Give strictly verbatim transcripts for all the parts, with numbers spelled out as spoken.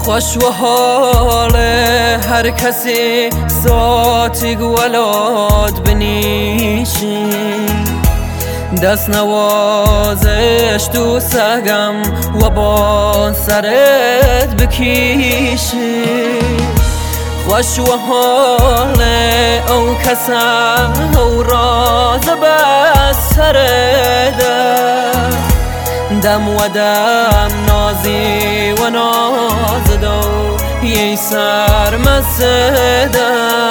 خوش و حال هر کسی ساتی گولاد بنیشی دست نوازش تو سگم و با سرت بکیشی خوش و حال او کسا او راز بس سرده دم و دم نازی و نازدو یه سر مسده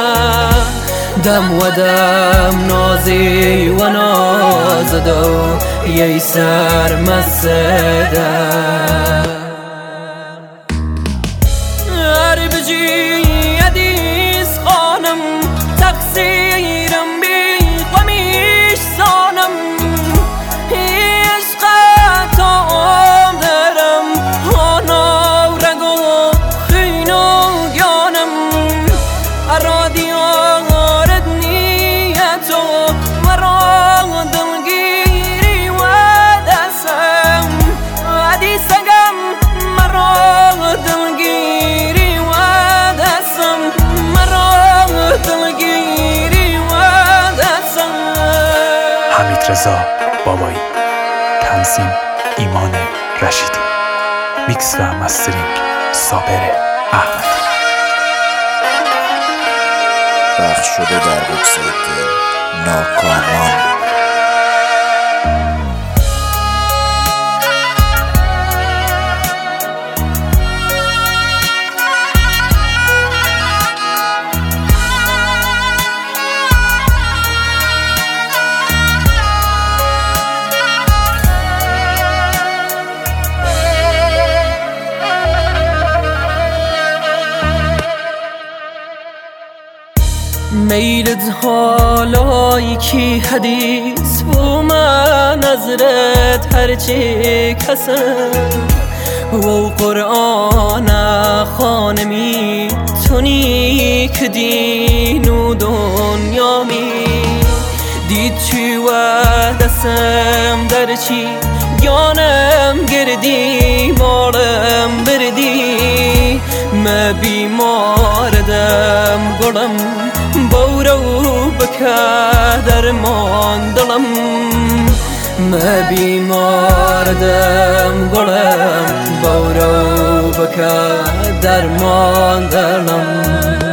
دم و دم نازی و نازدو یه سر مسده هر بجی یدیس خانم تقصیرم بی قمیش سانم رضا بابایی، تنظیم ایمان رشیدی، میکس و مسترینگ صابر احمدی. پخش شده در وبسایت ناکامان. میلت حالایی کی حدیث بو من نظرت هرچی کسم و قرآن خانمی تونی که دین و دنیا می دید چی و دستم در چی گانم گردی مالم بردی ما بیماردم گلم بورو بکا درمان دلم ما بیماردم گلم بورو بکا درمان دلم